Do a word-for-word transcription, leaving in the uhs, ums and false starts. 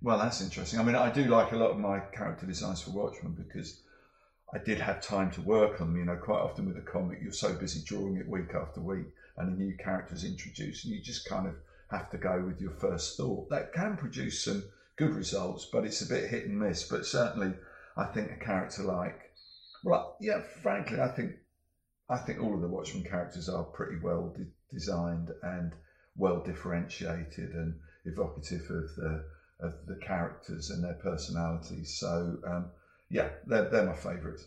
Well, that's interesting. I mean, I do like a lot of my character designs for Watchmen because I did have time to work on them. You know, quite often with a comic, you're so busy drawing it week after week, and a new character is introduced, and you just kind of have to go with your first thought. That can produce some good results, but it's a bit hit and miss. But certainly, I think a character like, well, yeah, frankly, I think I think all of the Watchmen characters are pretty well de- designed and well differentiated and evocative of the of the characters and their personalities. So um, yeah, they're, they're my favourites.